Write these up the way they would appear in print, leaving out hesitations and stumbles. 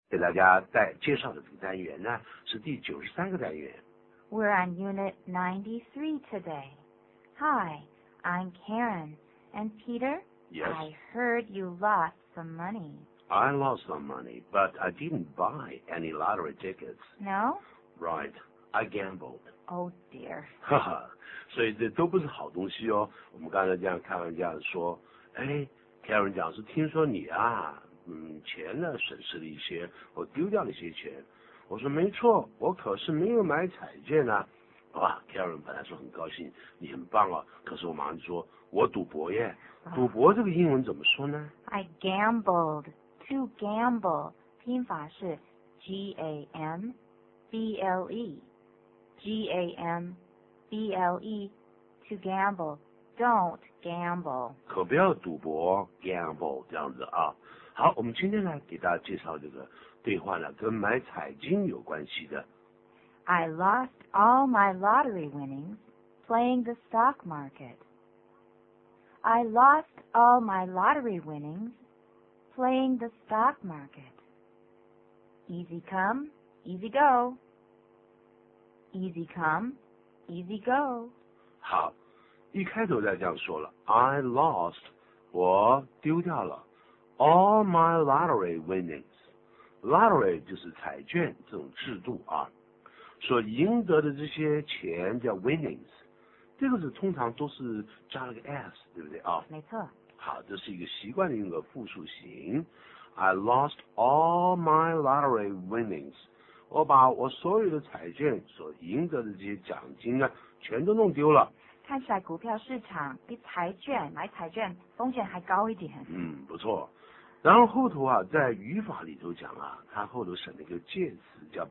给大家介绍的这个单元呢，是第93个单元。 We're on Unit 93 today. Hi, I'm Karen. And Peter, Yes. I heard you lost some money. I lost some money, but I didn't buy any lottery tickets. No? Right, I gambled. Oh, dear. 哈哈，所以这都不是好东西哦。我们刚才这样开玩笑说，哎 ，Karen 讲是听说你啊，钱呢损失了一些，我丢掉了一些钱。我说没错，我可是没有买彩券啊。哇 ，Karen 本来说很高兴，你很棒哦。可是我马上就说，我赌博耶。赌博这个英文怎么说呢 I gambled. To gamble. 拼法是 G-A-M-B-L-E. G-A-M-B-L-E. To gamble. Don't gamble. 可不要赌博 ，gamble 这样子啊。好，我们今天呢给大家介绍这个对话呢，跟买彩金有关系的。 I lost all my lottery winnings playing the stock market. I lost all my lottery winnings playing the stock market. Easy come, easy go. Easy come, easy go. 好，一开头再这样说了 ，I lost， 我丢掉了 all my lottery winnings。lottery 就是彩券这种制度啊，所赢得的这些钱叫 winnings， 这个是通常都是加了个 s， 对不对啊？ 没错。 好，这是一个习惯性的复数型。I lost all my lottery winnings。我把我所有的彩券所赢得的这些奖金呢，全都弄丢了。 看起来股票市场比买彩券风险还高一点。 不错。然后后头啊，在语法里头讲啊，它后头省了一个介词叫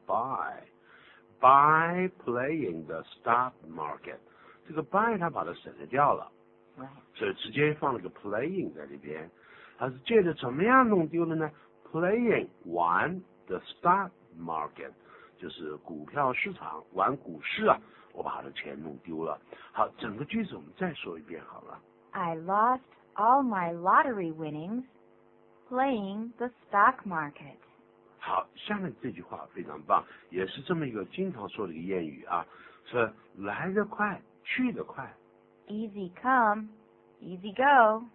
by playing the stock market。这个 by 它把它省略掉了，所以直接放了个 playing 在这边。它是借着怎么样弄丢的呢 ？playing 玩 the stock market， 就是股票市场玩股市啊，我把他的钱弄丢了。好，整个句子我们再说一遍好了。 I lost all my lottery winnings playing the stock market. 好，下面这句话非常棒，也是这么一个经常说的一个谚语啊，是来得快，去得快。 Easy come, easy go.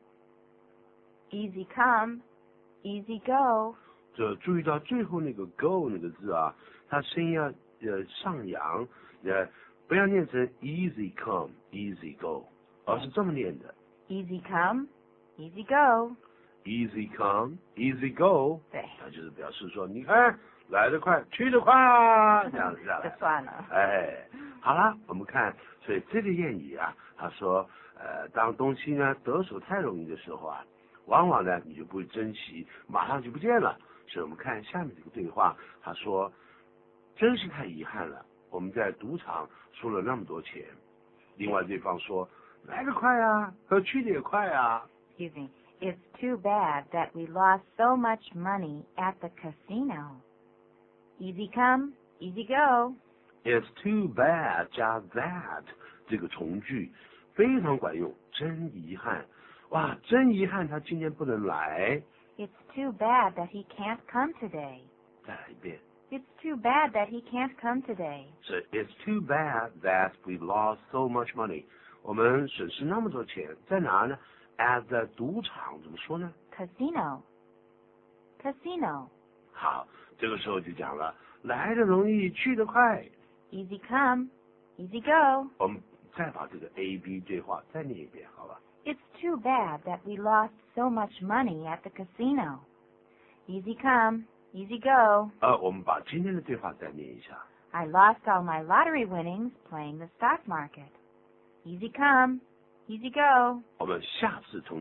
Easy come, easy go. 这注意到最后那个 go 那个字啊，它声音要上扬，不要念成 easy come, easy go， 而是这么念的。 Easy come, easy go. Easy come, easy go。 对， 它就是表示说，你看来得快，去得快啊，这样子下来。 就算了。 哎，好了，我们看，所以这个谚语啊，他说，当东西呢得手太容易的时候啊，往往呢你就不会珍惜，马上就不见了。所以我们看下面这个对话，他说，真是太遗憾了，我们在赌场输了那么多钱。另外对方说，来得快啊，去得也快啊。 Excuse me. It's too bad that we lost so much money at the casino. Easy come, easy go. It's too bad 加 that 这个从句非常管用，真遗憾。哇，真遗憾他今天不能来。 It's too bad that he can't come today. 再来一遍。 It's too bad that he can't come today. So it's too bad that we lost so much money. 我们损失那么多钱，在哪呢？At the 赌场怎么说呢 ？Casino. Casino. 好，这个时候就讲了，来得容易，去得快。 Easy come, easy go. 我们再把这个 A-B 对话再念一遍，好吧 It's too bad that we lost so much money at the casino. Easy come, easy go. 我们把今天的对话再念一下。 I lost all my lottery winnings playing the stock market. Easy come, easy go. 我们下次同